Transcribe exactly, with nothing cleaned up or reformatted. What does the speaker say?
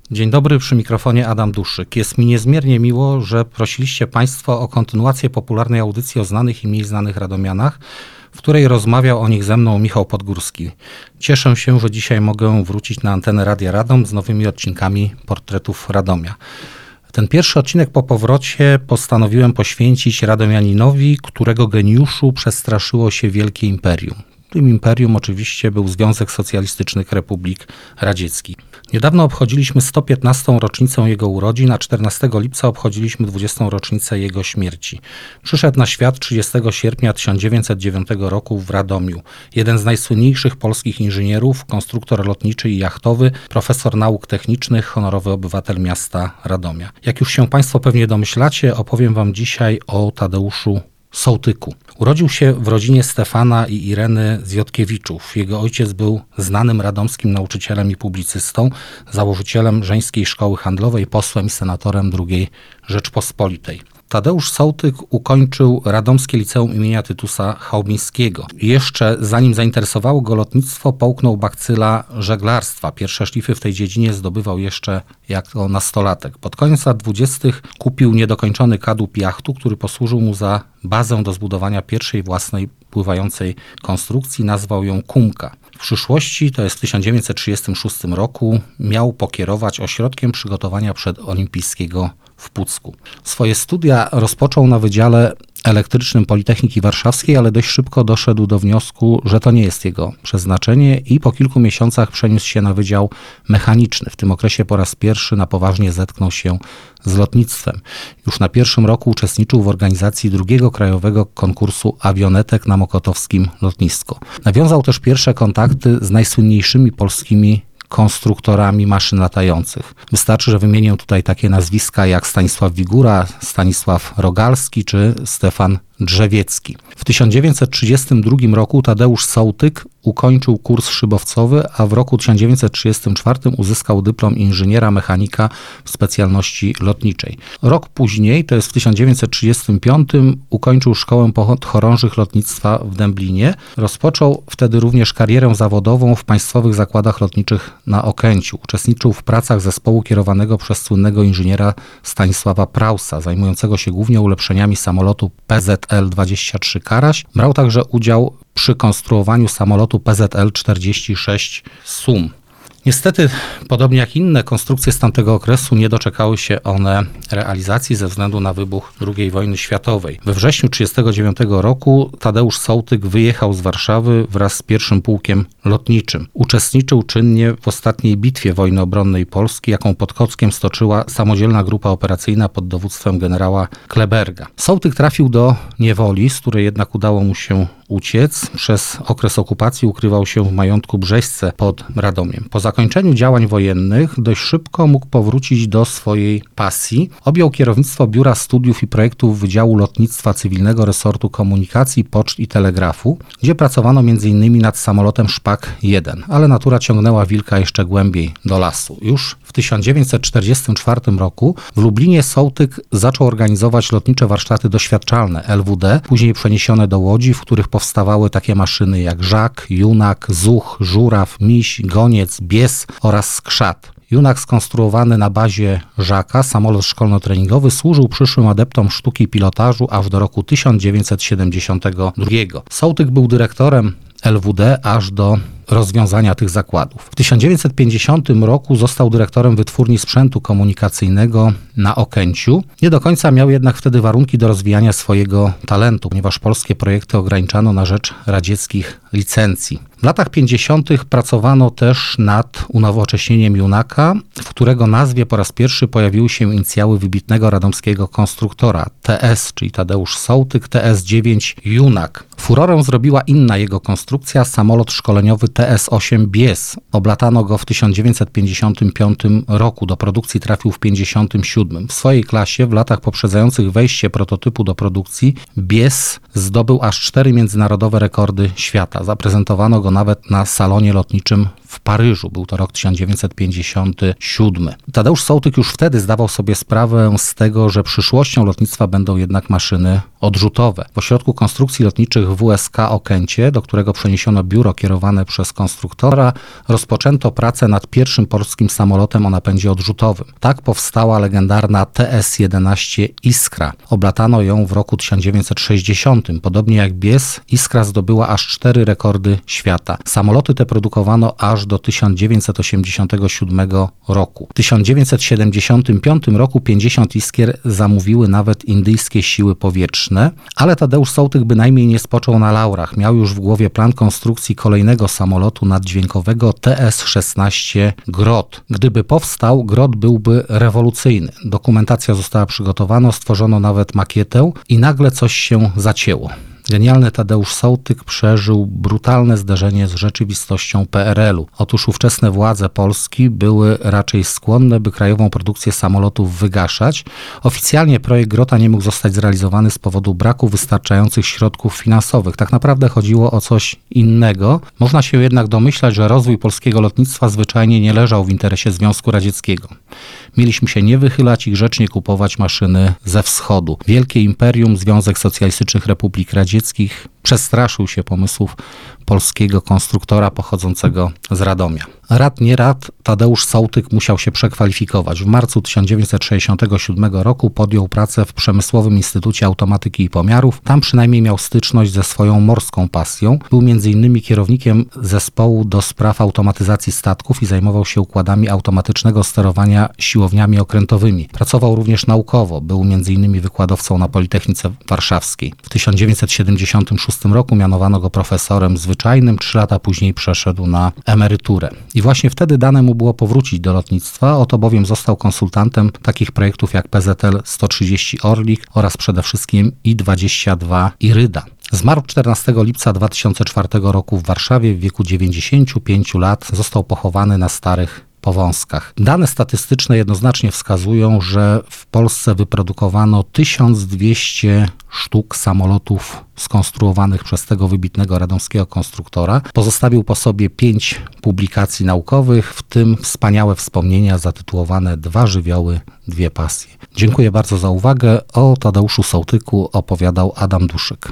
Dzień dobry, przy mikrofonie Adam Duszyk. Jest mi niezmiernie miło, że prosiliście Państwo o kontynuację popularnej audycji o znanych i mniej znanych radomianach, w której rozmawiał o nich ze mną Michał Podgórski. Cieszę się, że dzisiaj mogę wrócić na antenę Radia Radom z nowymi odcinkami Portretów Radomia. Ten pierwszy odcinek po powrocie postanowiłem poświęcić radomianinowi, którego geniuszu przestraszyło się wielkie imperium. Tym imperium oczywiście był Związek Socjalistycznych Republik Radzieckich. Niedawno obchodziliśmy sto piętnastą rocznicę jego urodzin, a czternastego lipca obchodziliśmy dwudziestą rocznicę jego śmierci. Przyszedł na świat trzydziestego sierpnia tysiąc dziewięćset dziewiątego roku w Radomiu. Jeden z najsłynniejszych polskich inżynierów, konstruktor lotniczy i jachtowy, profesor nauk technicznych, honorowy obywatel miasta Radomia. Jak już się Państwo pewnie domyślacie, opowiem Wam dzisiaj o Tadeuszu Sołtyku. Urodził się w rodzinie Stefana i Ireny Zjotkiewiczów. Jego ojciec był znanym radomskim nauczycielem i publicystą, założycielem Żeńskiej Szkoły Handlowej, posłem i senatorem drugiej Rzeczpospolitej. Tadeusz Sołtyk ukończył Radomskie Liceum imienia Tytusa Chałbińskiego. Jeszcze zanim zainteresowało go lotnictwo, połknął bakcyla żeglarstwa. Pierwsze szlify w tej dziedzinie zdobywał jeszcze jako nastolatek. Pod koniec lat dwudziestych kupił niedokończony kadłub jachtu, który posłużył mu za bazę do zbudowania pierwszej własnej pływającej konstrukcji. Nazwał ją Kumka. W przyszłości, to jest w tysiąc dziewięćset trzydziestym szóstym roku, miał pokierować ośrodkiem przygotowania przedolimpijskiego w Pucku. Swoje studia rozpoczął na Wydziale Elektrycznym Politechniki Warszawskiej, ale dość szybko doszedł do wniosku, że to nie jest jego przeznaczenie i po kilku miesiącach przeniósł się na Wydział Mechaniczny. W tym okresie po raz pierwszy na poważnie zetknął się z lotnictwem. Już na pierwszym roku uczestniczył w organizacji drugiego krajowego konkursu awionetek na mokotowskim lotnisku. Nawiązał też pierwsze kontakty z najsłynniejszymi polskimi konstruktorami maszyn latających. Wystarczy, że wymienię tutaj takie nazwiska jak Stanisław Wigura, Stanisław Rogalski czy Stefan Drzewiecki. W tysiąc dziewięćset trzydziestym drugim roku Tadeusz Sołtyk ukończył kurs szybowcowy, a w roku tysiąc dziewięćset trzydziestym czwartym uzyskał dyplom inżyniera mechanika w specjalności lotniczej. Rok później, to jest w tysiąc dziewięćset trzydziestym piątym, ukończył Szkołę Podchorążych Lotnictwa w Dęblinie. Rozpoczął wtedy również karierę zawodową w Państwowych Zakładach Lotniczych na Okęciu. Uczestniczył w pracach zespołu kierowanego przez słynnego inżyniera Stanisława Prausa, zajmującego się głównie ulepszeniami samolotu P Z L dwadzieścia trzy Karaś. Brał także udział przy konstruowaniu samolotu P Z L czterdzieści sześć Sum. Niestety, podobnie jak inne konstrukcje z tamtego okresu, nie doczekały się one realizacji ze względu na wybuch drugiej wojny światowej. We wrześniu tysiąc dziewięćset trzydziestego dziewiątego roku Tadeusz Sołtyk wyjechał z Warszawy wraz z pierwszym pułkiem lotniczym. Uczestniczył czynnie w ostatniej bitwie wojny obronnej Polski, jaką pod Kockiem stoczyła samodzielna grupa operacyjna pod dowództwem generała Kleberga. Sołtyk trafił do niewoli, z której jednak udało mu się uciec. Przez okres okupacji ukrywał się w majątku Brzeźce pod Radomiem. Po zakończeniu działań wojennych dość szybko mógł powrócić do swojej pasji. Objął kierownictwo Biura Studiów i Projektów Wydziału Lotnictwa Cywilnego Resortu Komunikacji, Poczt i Telegrafu, gdzie pracowano między innymi nad samolotem Szpak jeden, ale natura ciągnęła wilka jeszcze głębiej do lasu. Już w tysiąc dziewięćset czterdziestym czwartym roku w Lublinie Sołtyk zaczął organizować lotnicze warsztaty doświadczalne L W D, później przeniesione do Łodzi, w których powstawały takie maszyny jak Żak, Junak, Zuch, Żuraw, Miś, Goniec, Bies oraz Skrzat. Junak skonstruowany na bazie Żaka, samolot szkolno-treningowy, służył przyszłym adeptom sztuki pilotażu aż do roku tysiąc dziewięćset siedemdziesiątego drugiego. Sołtyk był dyrektorem L W D aż do rozwiązania tych zakładów. W tysiąc dziewięćset pięćdziesiątym roku został dyrektorem Wytwórni Sprzętu Komunikacyjnego na Okęciu. Nie do końca miał jednak wtedy warunki do rozwijania swojego talentu, ponieważ polskie projekty ograniczano na rzecz radzieckich licencji. W latach pięćdziesiątych pracowano też nad unowocześnieniem Junaka, w którego nazwie po raz pierwszy pojawiły się inicjały wybitnego radomskiego konstruktora T S, czyli Tadeusz Sołtyk, T S dziewięć Junak. Furorę zrobiła inna jego konstrukcja, samolot szkoleniowy T S osiem Bies. Oblatano go w tysiąc dziewięćset pięćdziesiątym piątym roku. Do produkcji trafił w pięćdziesiątym siódmym. W swojej klasie w latach poprzedzających wejście prototypu do produkcji Bies zdobył aż cztery międzynarodowe rekordy świata. Zaprezentowano go nawet na salonie lotniczym w w Paryżu. Był to rok tysiąc dziewięćset pięćdziesiąty siódmy. Tadeusz Sołtyk już wtedy zdawał sobie sprawę z tego, że przyszłością lotnictwa będą jednak maszyny odrzutowe. W ośrodku konstrukcji lotniczych W S K Okęcie, do którego przeniesiono biuro kierowane przez konstruktora, rozpoczęto pracę nad pierwszym polskim samolotem o napędzie odrzutowym. Tak powstała legendarna T S jedenaście Iskra. Oblatano ją w roku tysiąc dziewięćset sześćdziesiątym. Podobnie jak Bies, Iskra zdobyła aż cztery rekordy świata. Samoloty te produkowano aż do tysiąc dziewięćset osiemdziesiątego siódmego roku. W tysiąc dziewięćset siedemdziesiątym piątym roku pięćdziesiąt Iskier zamówiły nawet indyjskie siły powietrzne, ale Tadeusz Sołtyk bynajmniej nie spoczął na laurach. Miał już w głowie plan konstrukcji kolejnego samolotu naddźwiękowego T S szesnaście Grot. Gdyby powstał, Grot byłby rewolucyjny. Dokumentacja została przygotowana, stworzono nawet makietę i nagle coś się zacięło. Genialny Tadeusz Sołtyk przeżył brutalne zderzenie z rzeczywistością P R L u. Otóż ówczesne władze Polski były raczej skłonne, by krajową produkcję samolotów wygaszać. Oficjalnie projekt Grota nie mógł zostać zrealizowany z powodu braku wystarczających środków finansowych. Tak naprawdę chodziło o coś innego. Można się jednak domyślać, że rozwój polskiego lotnictwa zwyczajnie nie leżał w interesie Związku Radzieckiego. Mieliśmy się nie wychylać i grzecznie kupować maszyny ze wschodu. Wielkie imperium, Związek Socjalistycznych Republik Radzieckich, przestraszył się pomysłów polskiego konstruktora pochodzącego z Radomia. Rad nie rad, Tadeusz Sołtyk musiał się przekwalifikować. W marcu tysiąc dziewięćset sześćdziesiątego siódmego roku podjął pracę w Przemysłowym Instytucie Automatyki i Pomiarów. Tam przynajmniej miał styczność ze swoją morską pasją. Był między innymi kierownikiem zespołu do spraw automatyzacji statków i zajmował się układami automatycznego sterowania siłowniami okrętowymi. Pracował również naukowo. Był między innymi wykładowcą na Politechnice Warszawskiej. W tysiąc dziewięćset siedemdziesiątym szóstym roku mianowano go profesorem zwyczajnym. Trzy lata później przeszedł na emeryturę. I właśnie wtedy dane mu było powrócić do lotnictwa, oto bowiem został konsultantem takich projektów jak P Z L sto trzydzieści Orlik oraz przede wszystkim I dwadzieścia dwa Iryda. Zmarł czternastego lipca dwa tysiące czwartego roku w Warszawie w wieku dziewięćdziesięciu pięciu lat. Został pochowany na Starych Powązkach. Dane statystyczne jednoznacznie wskazują, że w Polsce wyprodukowano tysiąc dwieście sztuk samolotów skonstruowanych przez tego wybitnego radomskiego konstruktora. Pozostawił po sobie pięć publikacji naukowych, w tym wspaniałe wspomnienia zatytułowane Dwa żywioły, dwie pasje. Dziękuję bardzo za uwagę. O Tadeuszu Sołtyku opowiadał Adam Duszyk.